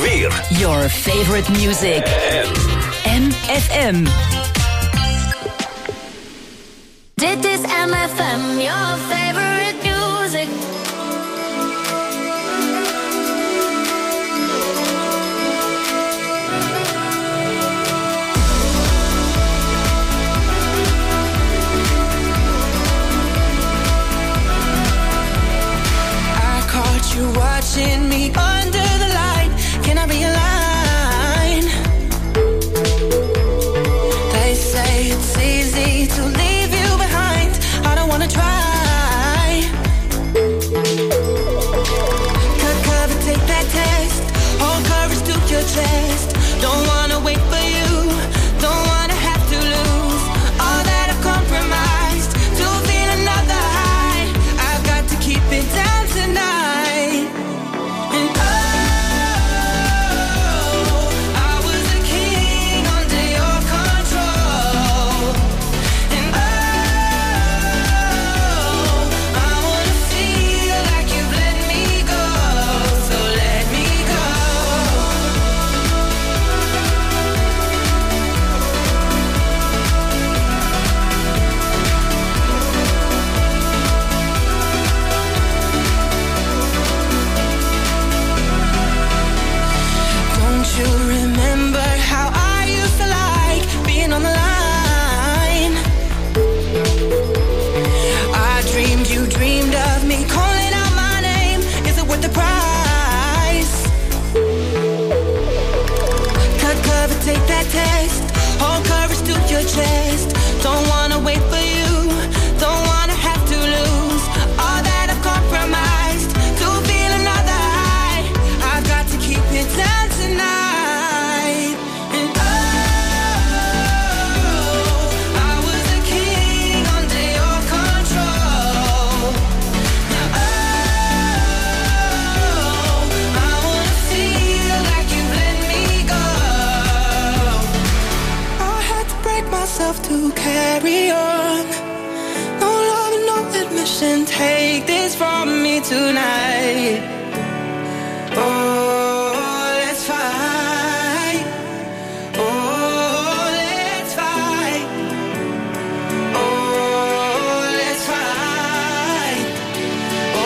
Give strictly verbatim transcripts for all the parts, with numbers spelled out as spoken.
weer. Your favorite music. En M F M. Dit is M F M, your favorite music. I caught you watching me under the light. Can I be a line? They say it's easy to leave you behind. I don't wanna try. Cut cover, take that test. Hold courage to your chest. Don't wanna wait for you. Don't wanna have to lose all that I've compromised to feel another high. I've got to keep it down tonight. And oh, I was a king under your control. And oh, I wanna feel like you've let me go. So let me go. Don't you remember how I used to like being on the line? I dreamed you dreamed of me calling out my name. Is it worth the price? Cut cover, take that test. Hold courage to your chest. Don't wanna wait for you. Don't wanna have to lose all that I've compromised to feel another high. I've got to keep it down tonight. And oh, I was a king under your control. Now oh, I wanna feel like you've let me go. I had to break myself to carry on. No love and no admission. Take this from me tonight. Oh, let's fight. Oh, let's fight. Oh, let's fight. Oh,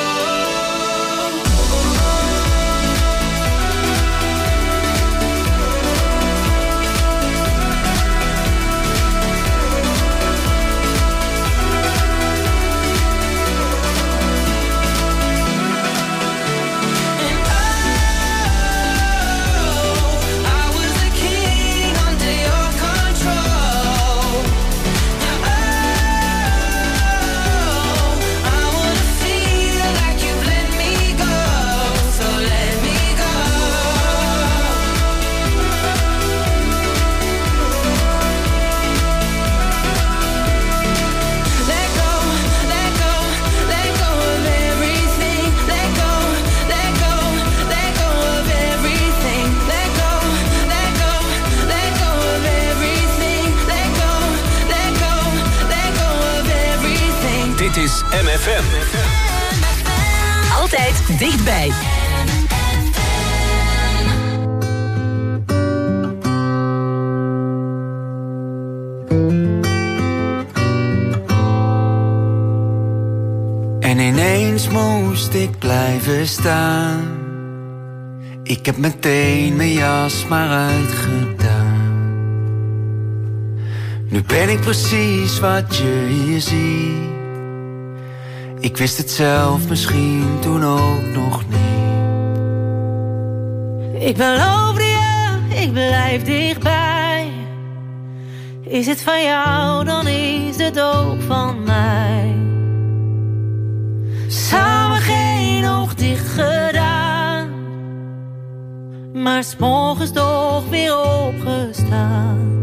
and oh, I was a king under your control. Now oh, I wanna feel like you've let me go. So let me go. Let go, let go, let go of everything. Let go, let go, let go of everything. Let go, let go, let go of everything. Let go, let go, let go of everything. dit is M F M. Altijd dichtbij. En ineens moest ik blijven staan. Ik heb meteen mijn jas maar uitgedaan. Nu ben ik precies wat je hier ziet. Ik wist het zelf misschien toen ook nog niet. Ik beloofde je, ik blijf dichtbij. Is het van jou, dan is het ook van mij. Samen geen oog dicht gedaan, maar 's morgens toch weer opgestaan.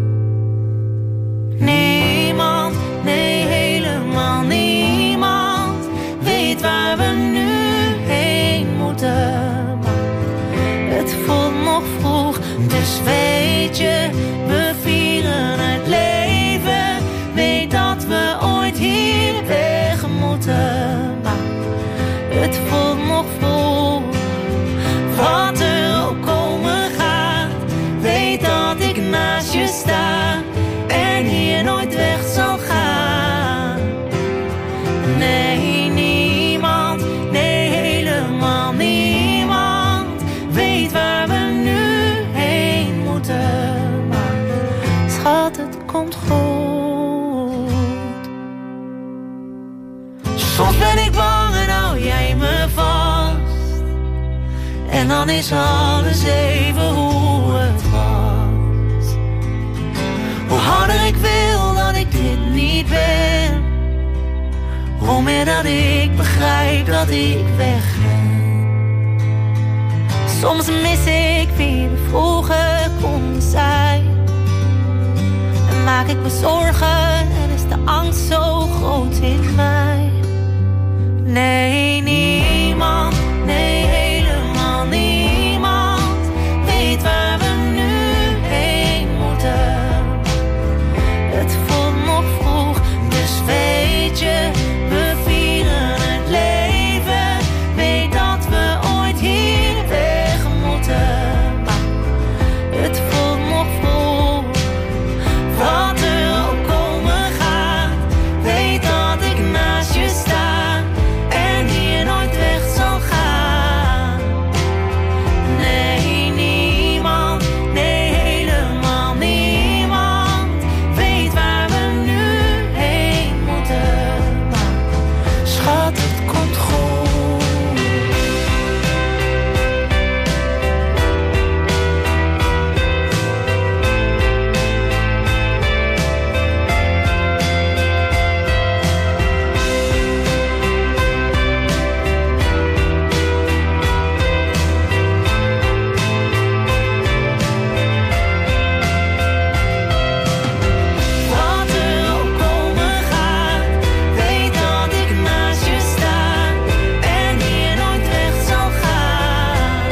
Niemand, nee helemaal niemand, weet waar we nu heen moeten. Maar het voelt nog vroeg, dus weet je, we vieren het leven. Weet dat we ooit hier weg moeten. Maar het voelt nog vroeg, wat er ook komt. Soms ben ik bang en hou jij me vast. En dan is alles even hoe het was. Hoe harder ik wil dat ik dit niet ben, hoe meer dat ik begrijp dat ik wegga. Soms mis ik wie we vroeger konden zijn. En maak ik me zorgen en is de angst zo groot in mij. Nee, niemand, nee, helemaal niemand weet waar we nu heen moeten. Het voelt nog vroeg, dus weet je, we vieren het leven. Weet dat we ooit hier weg moeten. Maar het voelt nog vroeg, wat er ook komen gaat. Weet dat ik naast je sta en hier nooit weg zal gaan. Nee, niemand, nee, helemaal niemand weet waar we nu heen moeten. Maar schat, het komt goed. Wat er ook komen gaat, weet dat ik naast je sta en hier nooit weg zal gaan.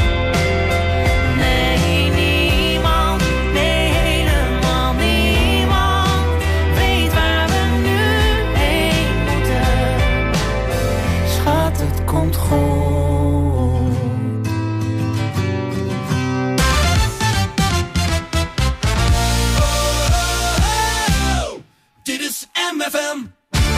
Nee, niemand, nee, helemaal niemand weet waar we nu heen moeten. Schat, het komt goed. Dit is M F M.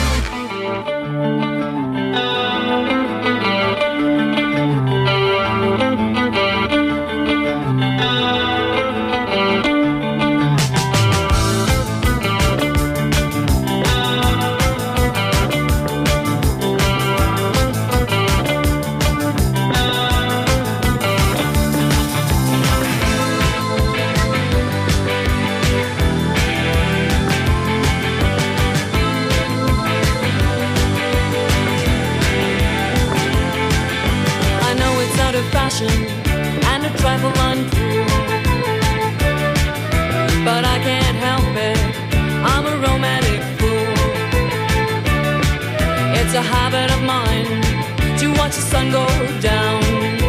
I know it's out of fashion and a trifle uncool, but I can't help it, I'm a romantic fool. It's a habit of mine to watch the sun go down.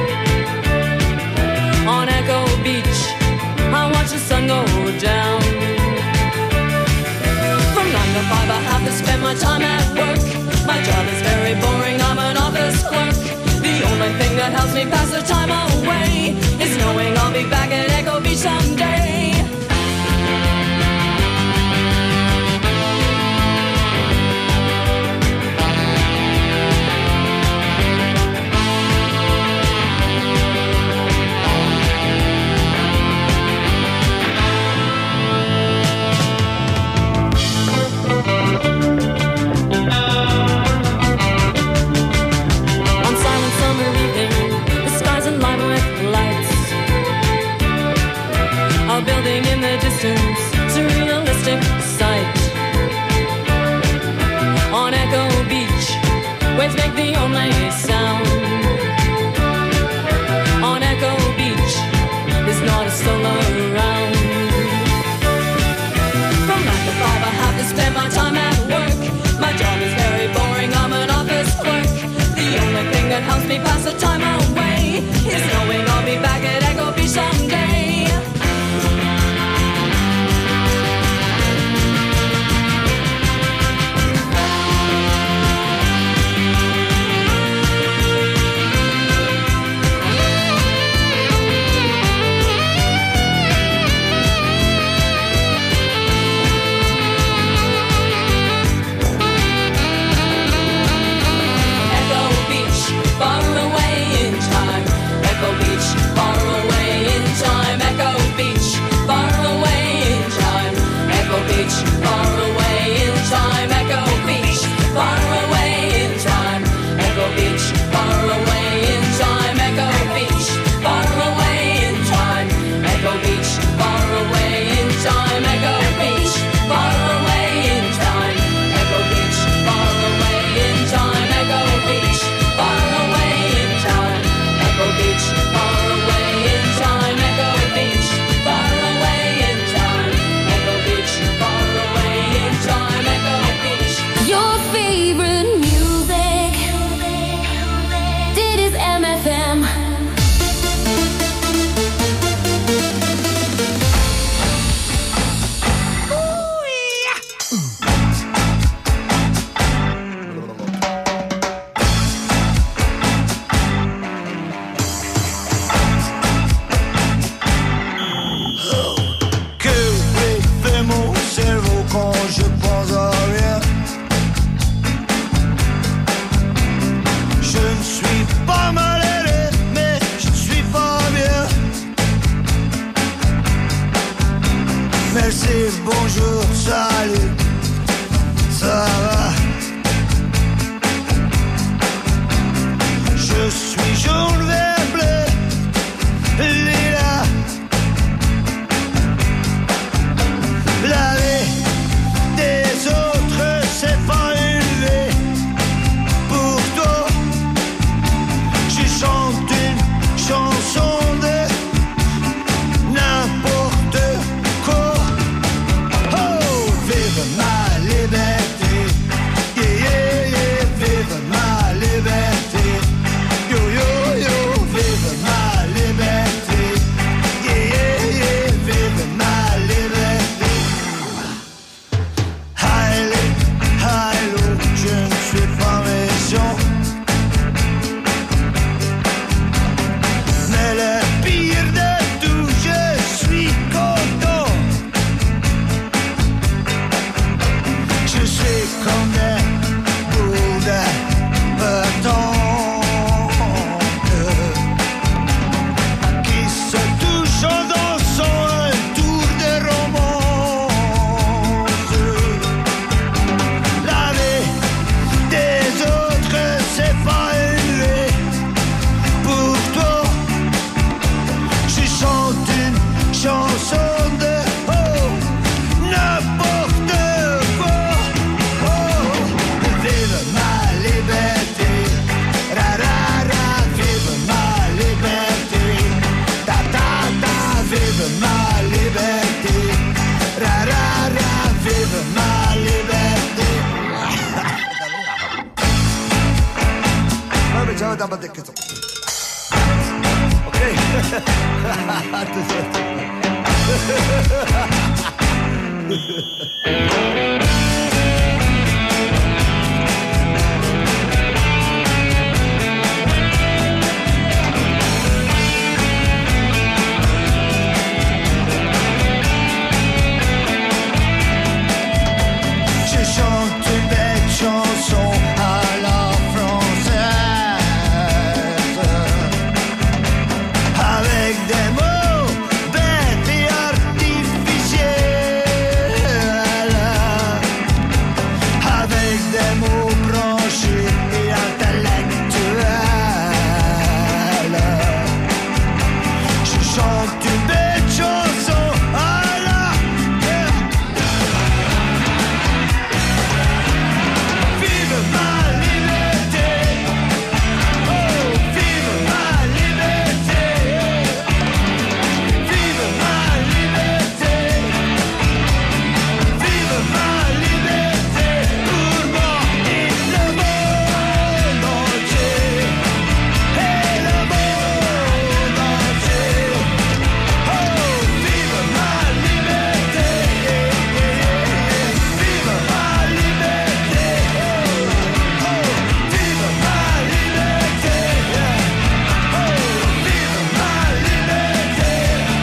On Echo Beach, I watch the sun go down. From nine to five I have to spend my time at work. My job is very boring, I'm an office clerk. The only thing that helps me pass the time away is knowing I'll be back at Echo Beach someday. On silent summer evening, the sky's alive with lights. A building in the distance, surrealistic sight. On Echo Beach, waves make the only sound. On Echo Beach, there's not a soul around. From nine to five I have to spend my time at work. My job is very boring, I'm an office clerk. The only thing that helps me pass the time away is knowing I'll be back at Echo Beach someday. Echo Beach, far away suis pas mal aidé, mais je suis pas bien. Merci, bonjour, salut, ça va. Je suis jaune, vert, bleu, lilas. La vie des autres, c'est pas une vie. Pour toi, je chante une chanson de n'importe quoi. Oh, vive ma liberté, yeah, yeah, yeah, vive ma liberté. Yo, yo, yo, vive ma liberté, yeah, yeah, yeah, vive ma liberté. Haile, hailo, je ne suis pas méchant, mais le pire de tout, je suis content. Je suis comme des boules de béton qui se touchent en dansant un tour de romance. La vie des autres, c'est pas une vie. Pour toi, je chante une chanson de oh, n'importe quoi. Oh, vive ma liberté, ra ra ra, vive ma liberté, ta ta ta, vive ma liberté, ra ra ra, vive ma liberté. Ah, mais ciao, t'as pas de questions. Ok. Je chante une belle chanson à la française, avec des mots bêtes et artificiels, avec des mots branchés et intellectuels. Je chante une belle chanson à la vive ma liberté, oh, vive ma liberté, vive ma liberté, vive ma liberté, pour moi et le monde entier, et le monde entier, oh, vive ma liberté, vive ma liberté, oh, vive ma liberté, oh, vive ma liberté,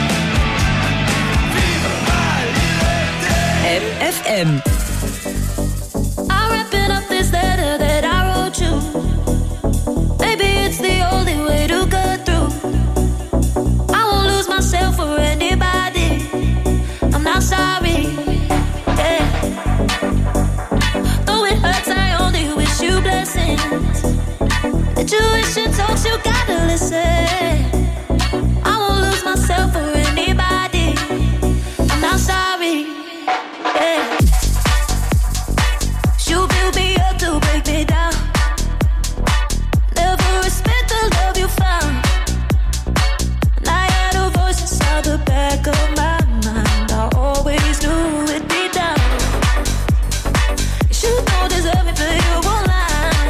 vive ma liberté. M F M. I'm wrapping up this letter that I wrote you. Maybe it's the only way to get through. I won't lose myself for anybody. I'm not sorry. Yeah. Though it hurts, I only wish you blessings. Intuition talks, you gotta listen. I won't lose myself for anybody. I'm not sorry. Yeah. You build me up to break me down. Never respect the love you found. And I had a voice inside the back of my mind. I always knew it'd be down. You don't deserve me, but you won't lie.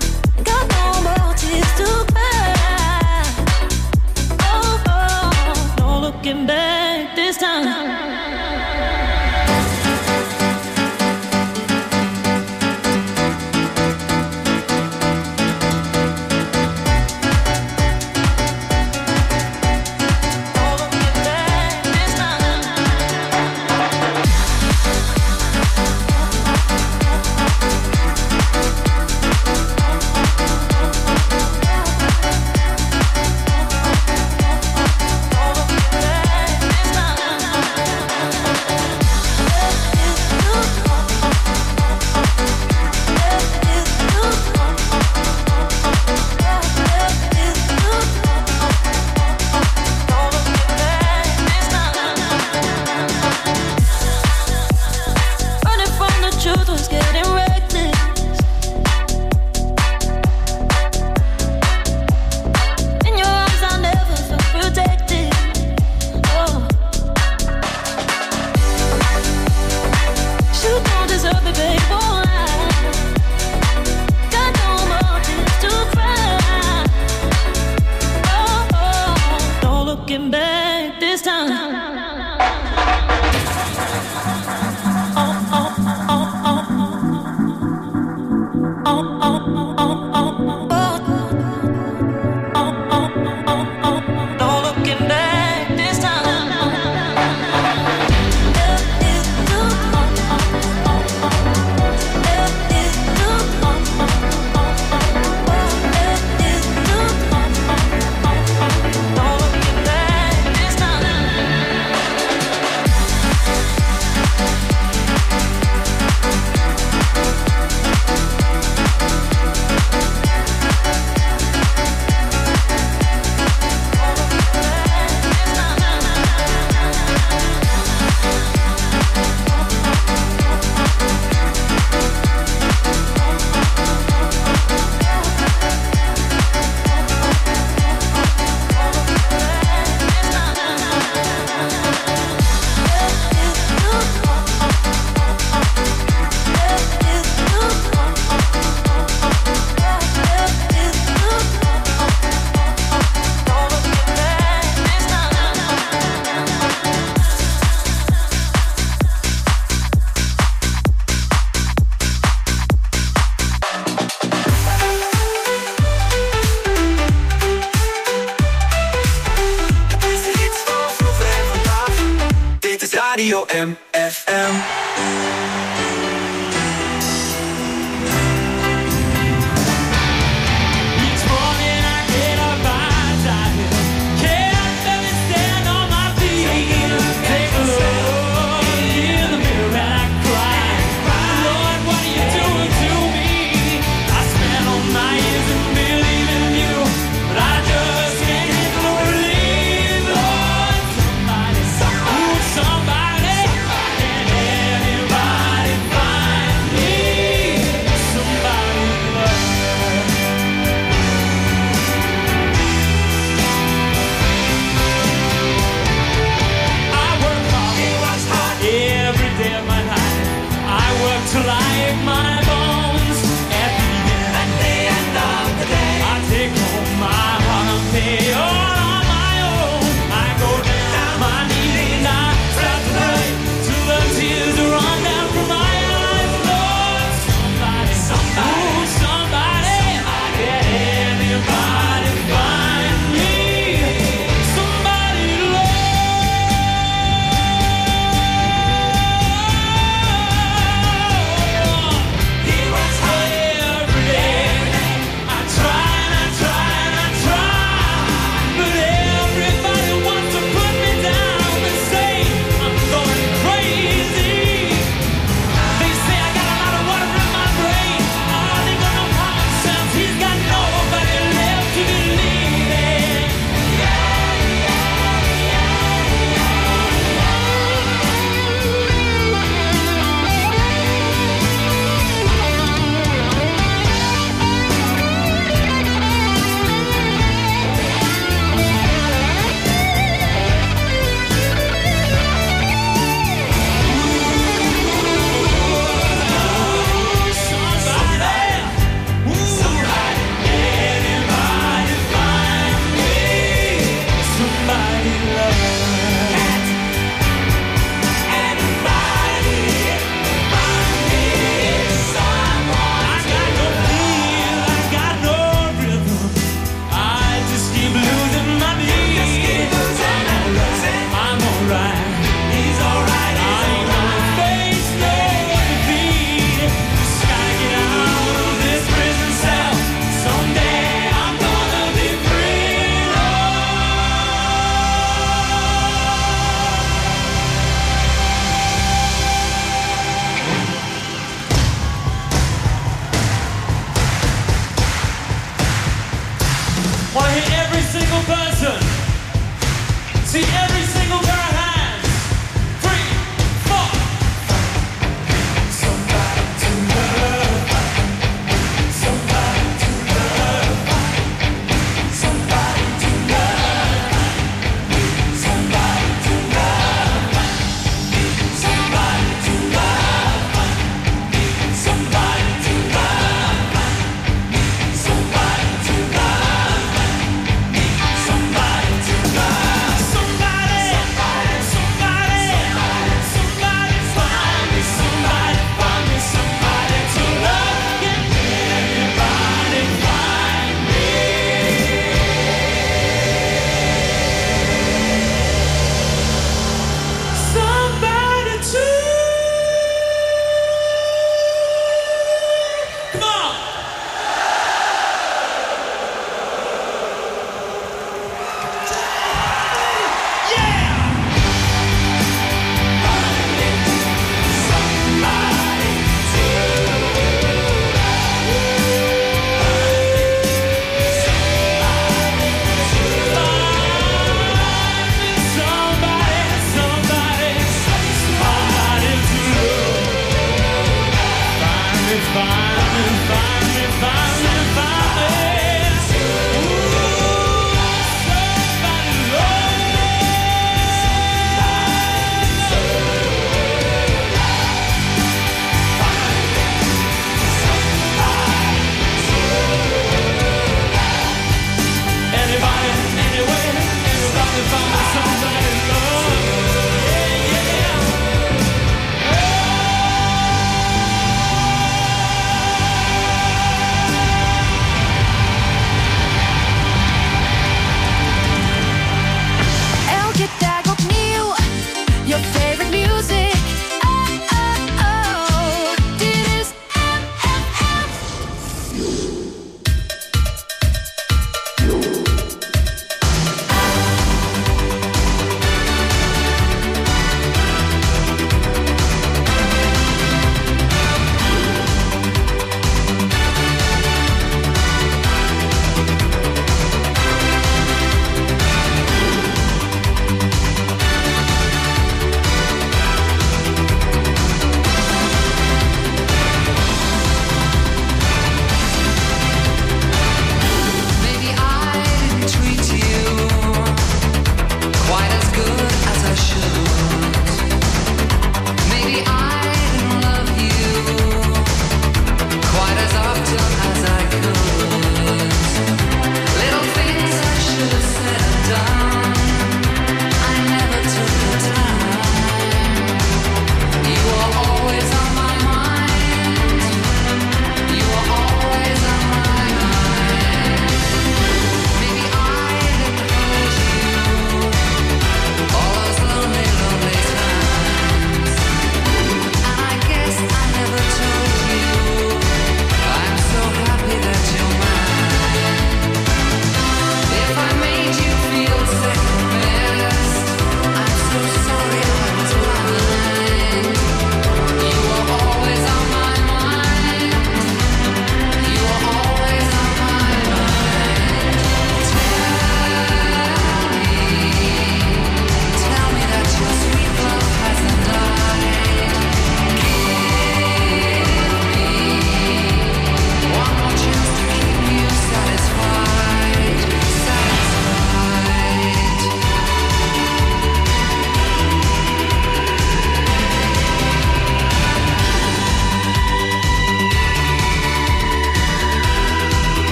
Got no more tears to cry. Oh, oh. Radio M F M. Somebody, and anybody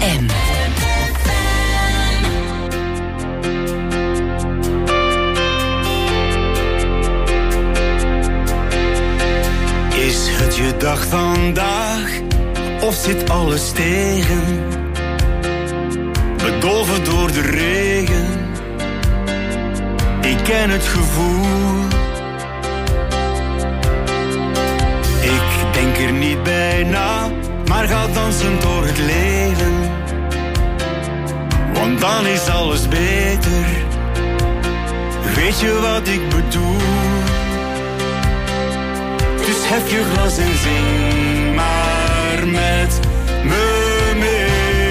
M. Is het je dag vandaag, of zit alles tegen? Bedolven door de regen, ik ken het gevoel. Ik denk er niet bij na, maar ga dansen door het leven. Want dan is alles beter, weet je wat ik bedoel? Dus hef je glas en zing maar met me mee.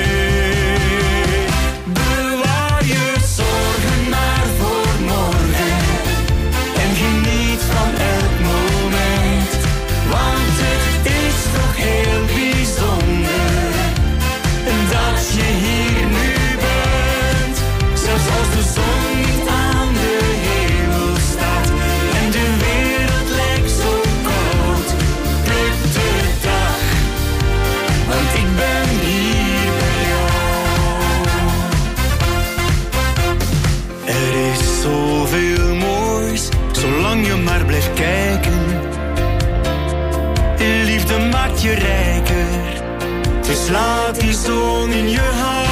Bewaar je zorgen maar voor morgen en geniet van elk moment. Want het is toch heel bijzonder dat je hier nu bent. Zelfs als de zon niet aan de hemel staat en de wereld lijkt zo koud, pluk de dag, want ik ben hier bij jou. Er is zoveel moois, zolang je maar blijft kijken. Liefde maakt je rijker, dus laat die zon in je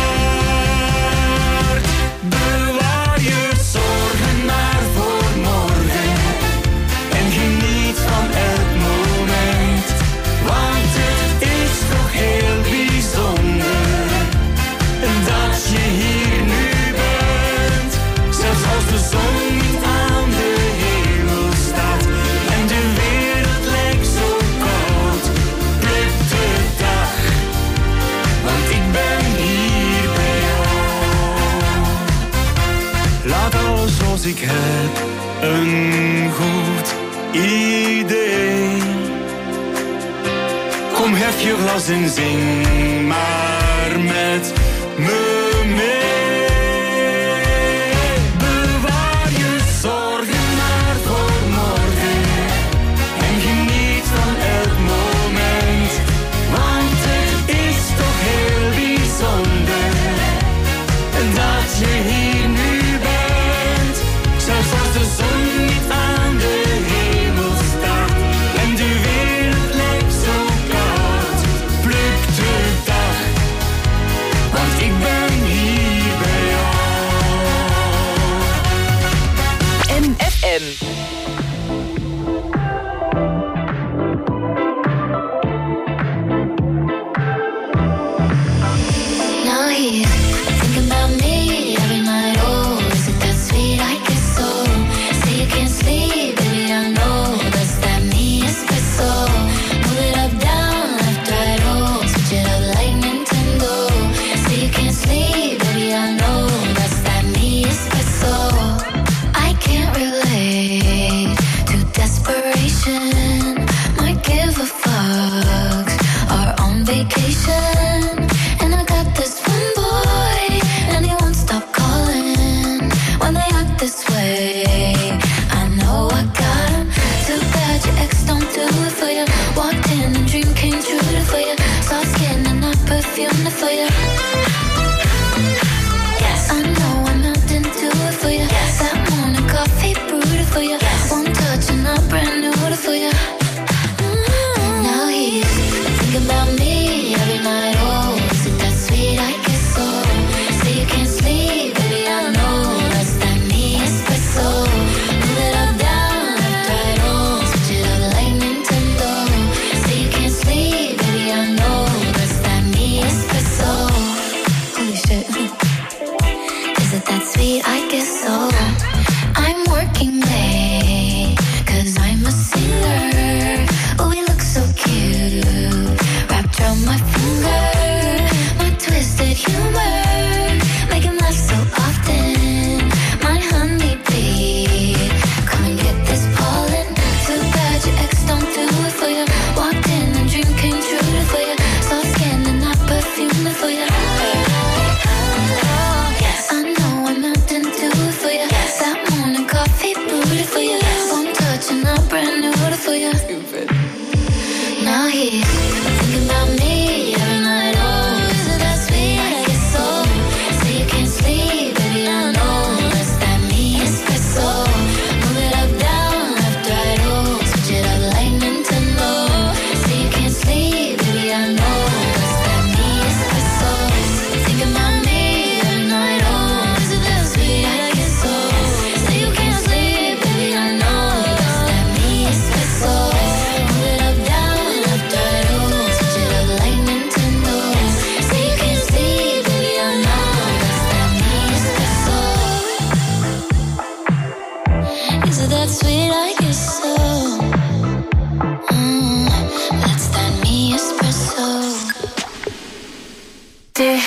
hart. Bewaar je zorgen maar voor morgen en geniet van elk moment. Want het is toch heel bijzonder dat je hier nu bent. Zelfs als de zon niet aan de hemel staat en de wereld lijkt zo koud, pluk de dag, want ik ben hier bij jou. Laat alles zoals ik heb een goed idee. Kom, hef je glas en zing maar met me mee. Bewaar je zorgen maar voor morgen en geniet van elk moment. Want het is toch heel bijzonder dat je hier nu bent. Zelfs als de zon niet aan de hemel staat en de wereld lijkt zo koud, pluk de dag, want ik ben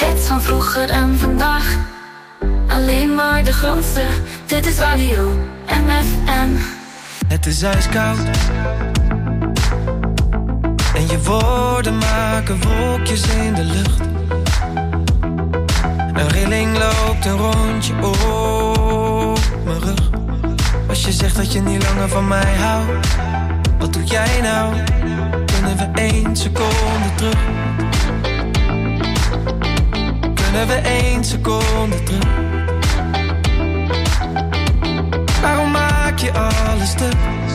Hits van vroeger en vandaag. Alleen maar de grootste. Dit is Radio M F M. Het is ijskoud en je woorden maken wolkjes in de lucht. Een rilling loopt een rondje op mijn rug. Als je zegt dat je niet langer van mij houdt, wat doe jij nou? Kunnen we één seconde terug? Kunnen we één seconde terug? Waarom maak je alles stuk?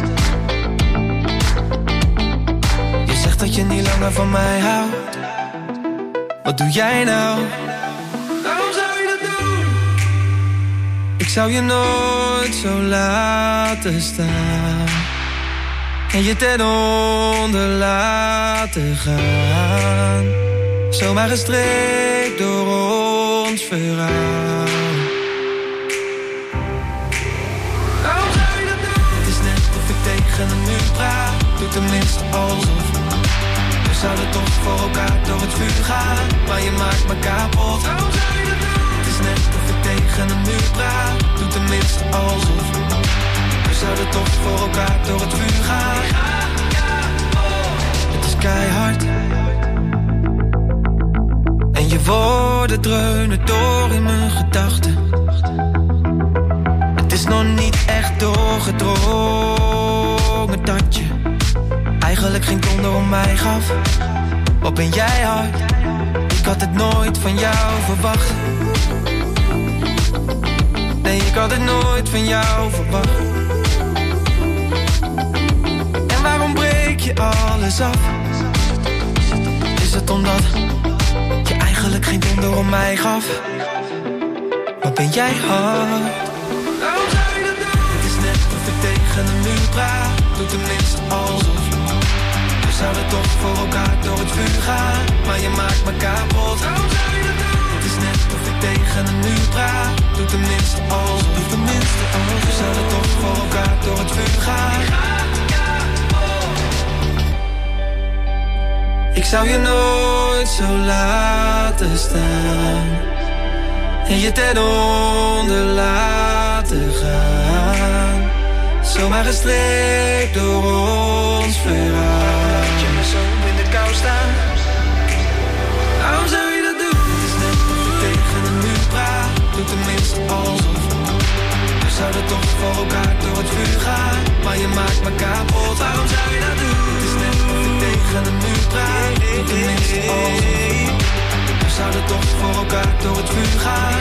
Je zegt dat je niet langer van mij houdt. Wat doe jij nou? Waarom zou je dat doen? Ik zou je nooit zo laten staan en je ten onder laten gaan. Zomaar gestreekt door ons verhaal. Waarom zou je dat doen? Het is net of ik tegen een muur praat. Doe tenminste alsof. We zouden toch voor elkaar door het vuur gaan, maar je maakt me kapot. Waarom zou je dat doen? Het is net of ik tegen een muur praat. Doe tenminste alsof. We zouden toch voor elkaar door het vuur gaan. Het is keihard en je woorden dreunen door in mijn gedachten. Het is nog niet echt doorgedrongen dat je eigenlijk geen donder om mij gaf. Wat ben jij hard? Ik had het nooit van jou verwacht. Nee, ik had het nooit van jou verwacht. En waarom breek je alles af? Is het omdat je eigenlijk geen donder om mij gaf? Wat ben jij hard? Waarom zou je dat doen? Het is net of ik tegen een muur praat. Doe tenminste alsof. We zouden toch voor elkaar door het vuur gaan, maar je maakt me kapot. Waarom zou je dat doen? Het is net of ik tegen een muur praat. Doe tenminste alsof. Doe tenminste alsof. We zouden toch voor elkaar door het vuur gaan. Ik zou je nooit zo laten staan en je ten onder laten gaan. Zomaar gestreekt door ons verhaal. Laat je me zo in de kou staan. Waarom zou je dat doen? Het is net of ik tegen een muur praat. Doe tenminste alsof. We zouden toch voor elkaar door het vuur gaan, maar je maakt me kapot. Waarom zou je dat doen? Het is net of ik tegen een muur praat. Doe tenminste alsof. We zouden toch voor elkaar door het vuur gaan.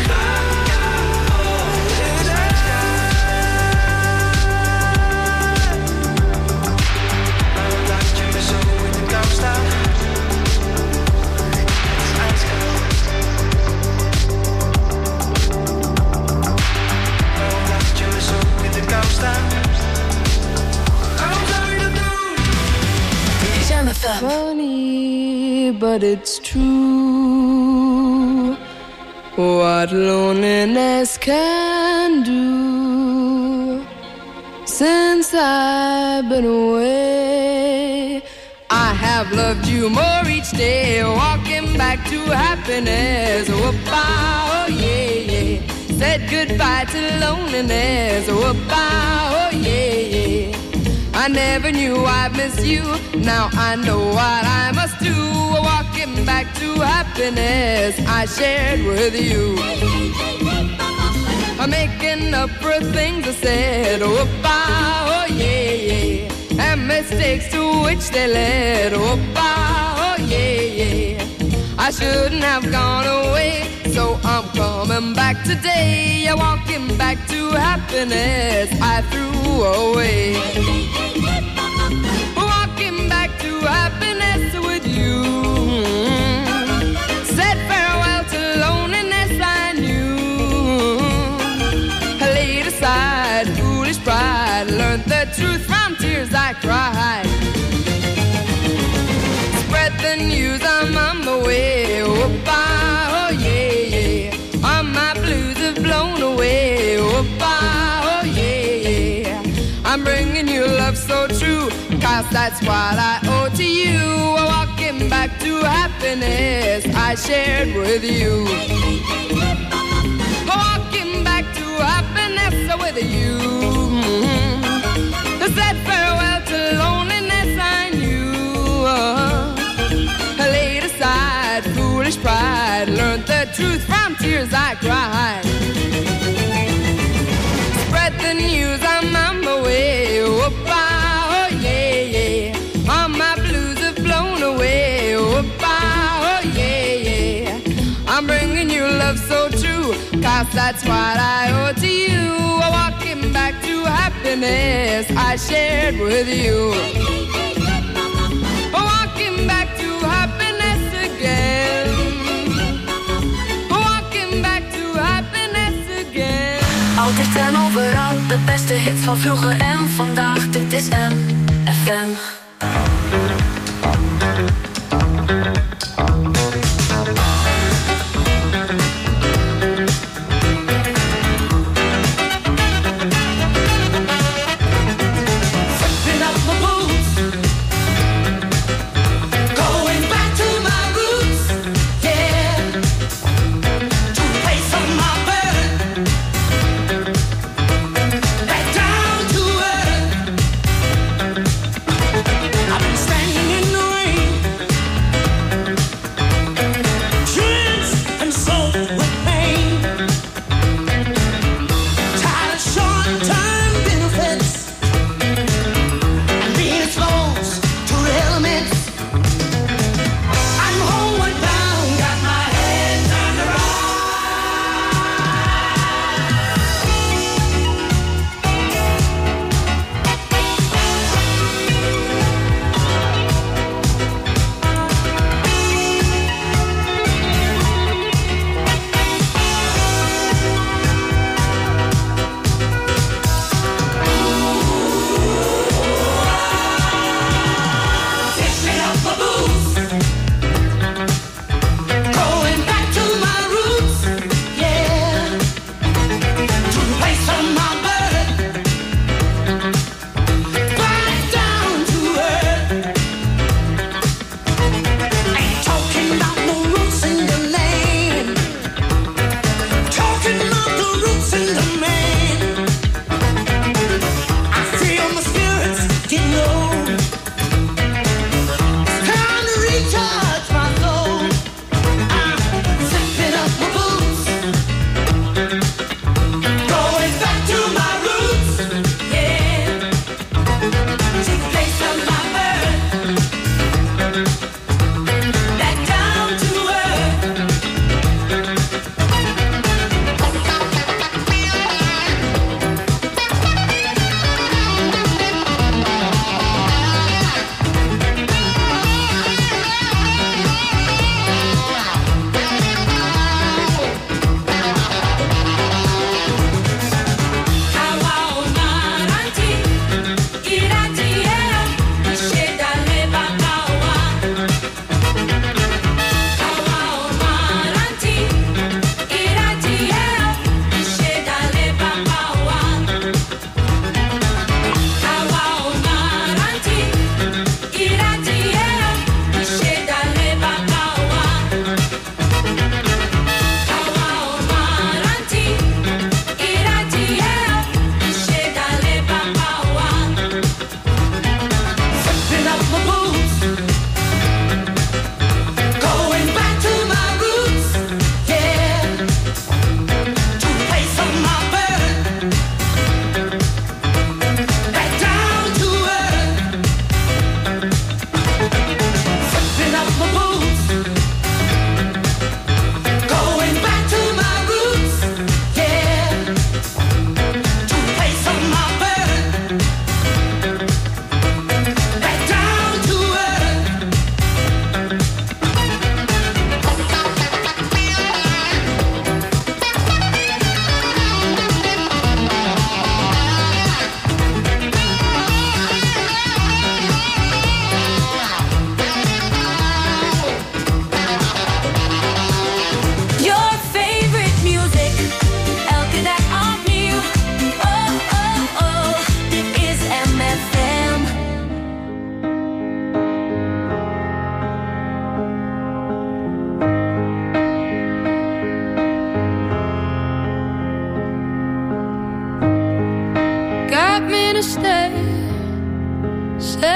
Funny, but it's true. What loneliness can do. Since I've been away, I have loved you more each day. Walking back to happiness. Whoop-ah, oh yeah, yeah. Said goodbye to loneliness. Whoop-ah, oh yeah, yeah. I never knew I'd miss you. Now I know what I must do. Walking back to happiness I shared with you. I'm making up for things I said. Whoop-ah, oh yeah, yeah. And mistakes to which they led. Whoop-ah, oh yeah, yeah. I shouldn't have gone away, so I'm coming back today. Yeah, walking back to happiness I threw away. Walking back to happiness with you. Said farewell to loneliness I knew. I laid aside foolish pride. Learned the truth from tears I cried. Spread the news, I'm on my way. Oh, yeah, yeah. All my blues have blown away. Oh, yeah, yeah. I'm bringing you love so true, cause that's what I owe to you. Walking back to happiness I shared with you. Walking back to happiness with you. Mm-hmm. Said farewell to loneliness I knew. Uh, laid aside foolish pride, learned the truth from tears I cried. Spread the news, I'm on my way. Whoop-ah, oh yeah, yeah. All my blues have blown away. Whoop-ah, oh yeah, yeah. I'm bringing you love so true, 'cause that's what I owe to you. Walking back to happiness I shared with you. Walking back to happiness again. Walking back to happiness again. Altijd en overal, de beste hits van vroeger en vandaag. Dit is M F M. Back down to earth.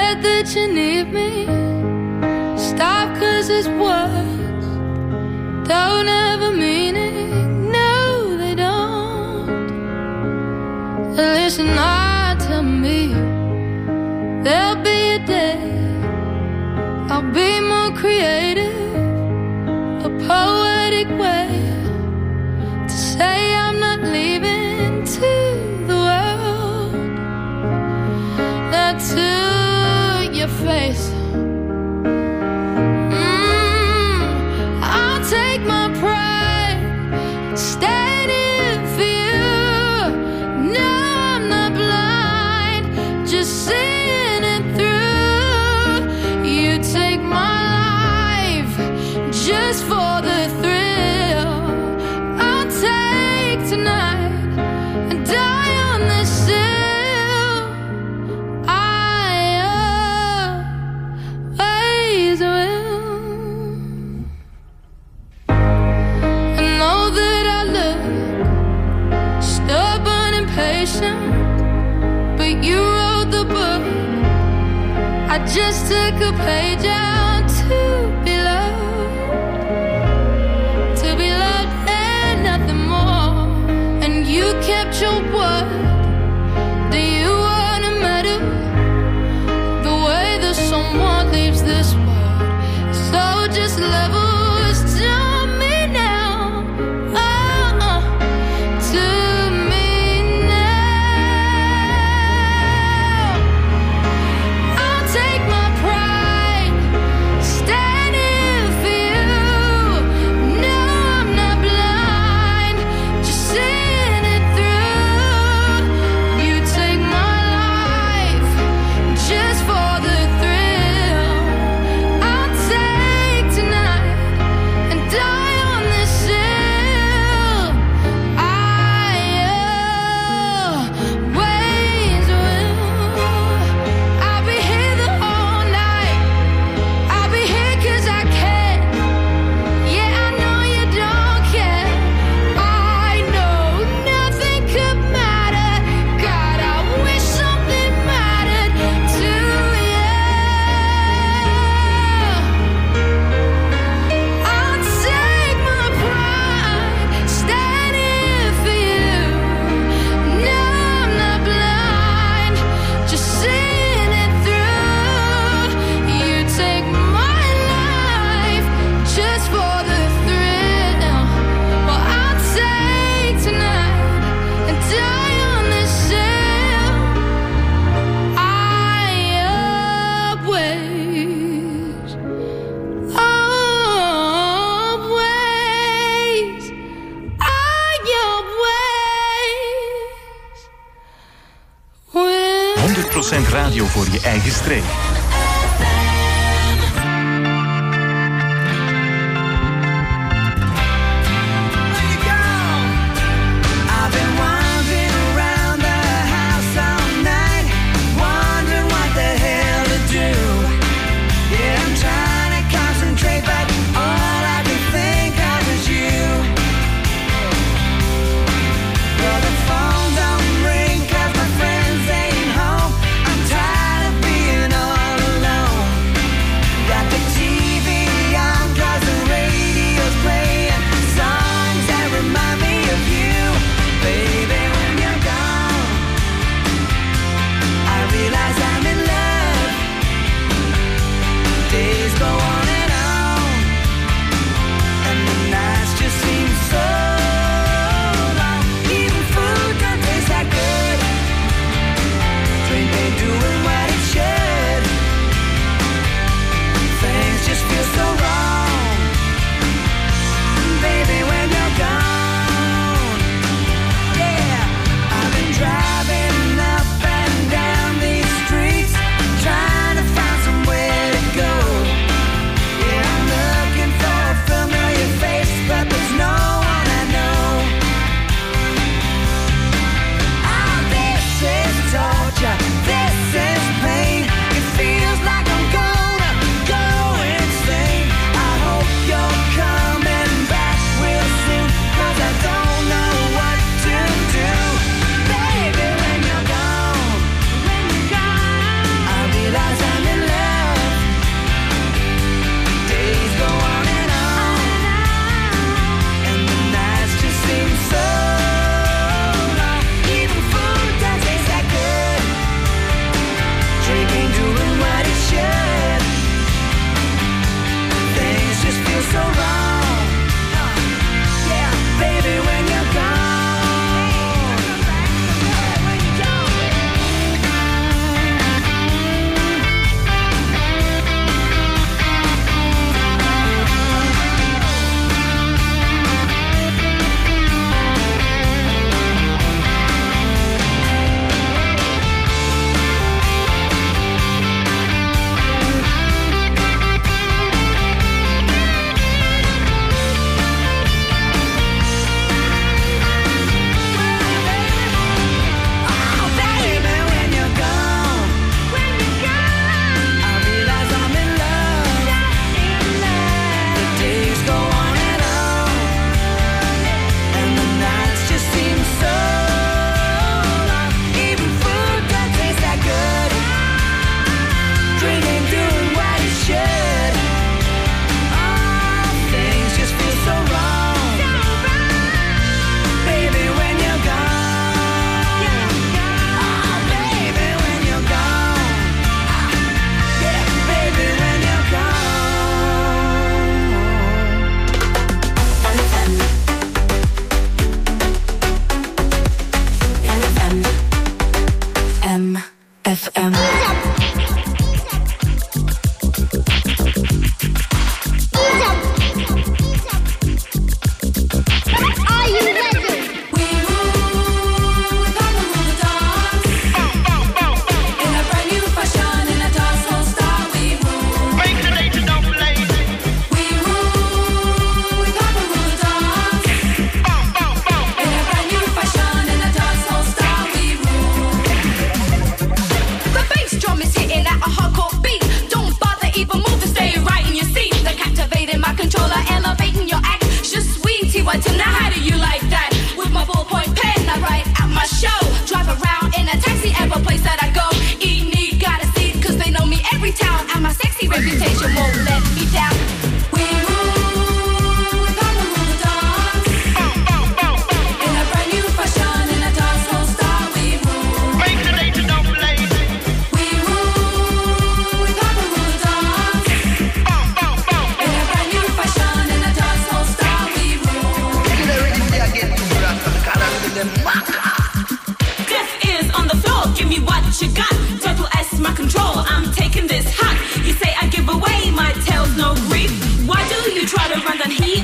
said that you need me. Stop, cause it's words don't ever mean it. No, they don't. Listen, I tell me there'll be a day I'll be more creative, a poetic way to say I'm not leaving to the world. Not to your face. Mm, I'll take my pride, stand in for you. No, I'm not blind, just seeing it through. You take my life just for the thrill. I'll take tonight and die on this hill. I always will. I know that I look stubborn and patient, but you wrote the book. I just took a page out to be loved, to be loved and nothing more. And you kept your word. Do you wanna matter the way that someone leaves this world? So just level to me now, oh, oh, to me now. I'll take my pride, stand in for you. No, I'm not blind, just seeing it through. You take my life just for the thrill. I'll take tonight and die on this hill. I always will. I'll be here the whole night. I'll be here 'cause I can. Yeah, I know you don't care. I know nothing could matter. God, I wish something mattered to you. I'll take my pride, stand in for you. No, I'm not blind, just seeing it through. You take my life just for the thrill. Well, I'll take tonight and die on this hill. I always, always, I always will. honderd procent radio voor je eigen streek. I've been wandering around the house all night, wondering what the hell to do. Yeah, I'm trying to concentrate, but all I can think of is you. Well, the phone don't ring 'cause my friends ain't home. I'm tired of being all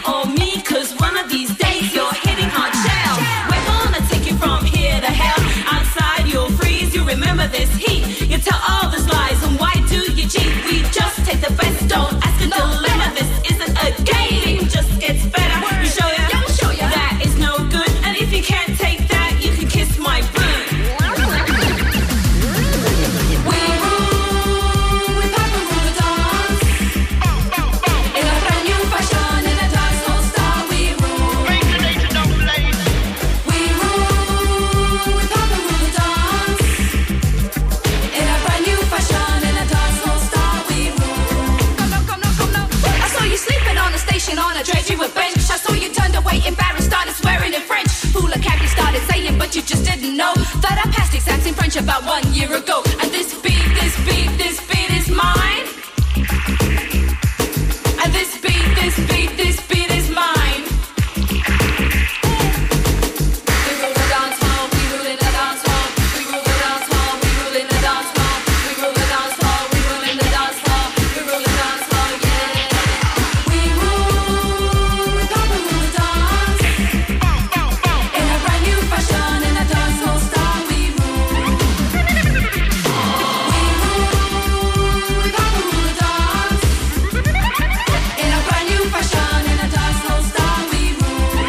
or me, cause one of these days you're hitting hard shell. We're gonna take you from here to hell. Outside you'll freeze, you remember this heat. You tell all these lies, and why do you cheat? We just take the best, don't ask and deliver. This isn't a game, it just gets better. We show ya, show ya that is no good. And if you can't take that, you can kiss my boot. We rule, we pop and rule the dance. In a brand new fashion, in a dance hall style, we rule. Make the nation know, ladies. We rule, we pop and rule the dance. In a brand new fashion, in a dance hall style, we rule. Come no, come no, come no. I saw you sleeping on the station on a treasury with bench. I saw you turned away, embarrassed, started swearing in French. Fool a cab, you started saying, but you just didn't know that I passed exams in French about one year ago. And this beat, this beat, this beat is mine. And this beat, this beat, this beat is mine. We rule the dance hall, we rule in the dance hall. We rule the dance hall, we rule in the dance hall. We rule the dance hall, we rule in the dance hall. We rule the dance hall, yeah. We rule, we pop and rule the dance. In a brand new fashion, in a dance hall style, we rule. We rule, we pop and rule the dance. In a brand new fashion, in a dance hall style, we rule.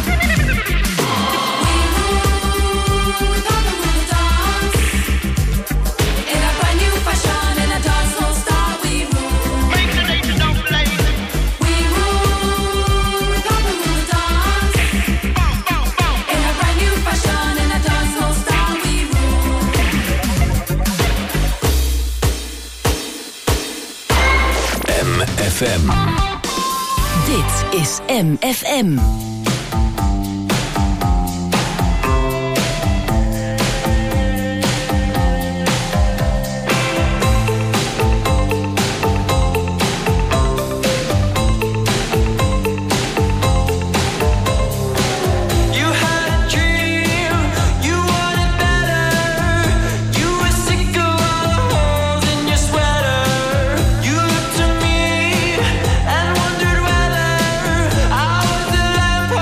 We rule, we pop and rule the dance. In a brand new fashion, in a dance hall style, we rule. Make the nation know, ladies. We rule, we pop and rule the dance. In a brand new fashion, in a dance hall style, we rule. M F M. Dit is M F M. You had a dream, you wanted better. You were sick of all the holes in your sweater. You looked to me and wondered whether I was the lamp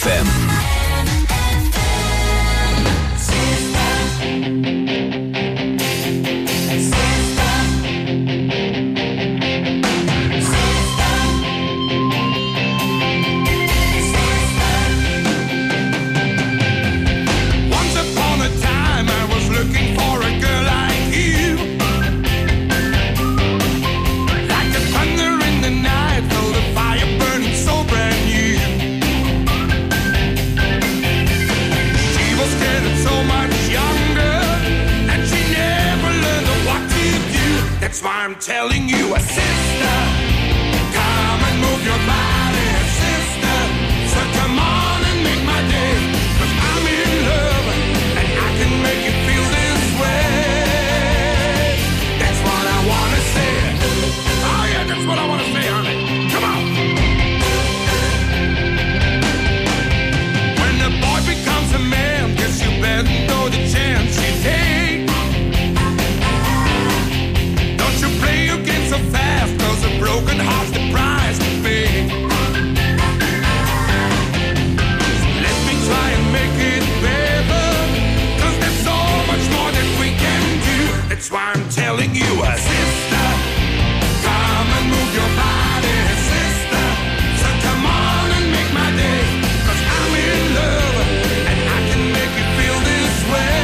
M. That's why I'm telling you, a sister, come and move your body, sister. So come on and make my day, 'cause I'm in love and I can make you feel this way. That's what I wanna say. Oh yeah, that's what I wanna say, honey. Come on. When a boy becomes a man, guess you better know the chance you take. Play your game so fast, 'cause a broken heart's the price to pay. Let me try and make it better, 'cause there's so much more that we can do. That's why I'm telling you, a sister, come and move your body, sister. So come on and make my day, 'cause I'm in love and I can make you feel this way.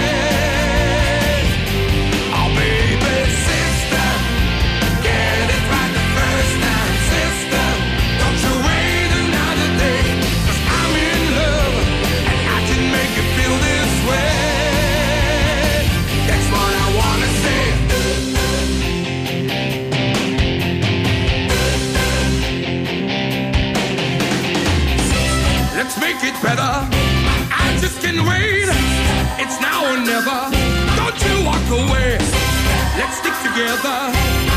Oh baby, sister, get it right the first time, sister. Don't you wait another day, 'cause I'm in love and I can make you feel this way. That's what I wanna say. Let's make it better. I just can't wait. It's now or never. Don't you walk away. Let's stick together.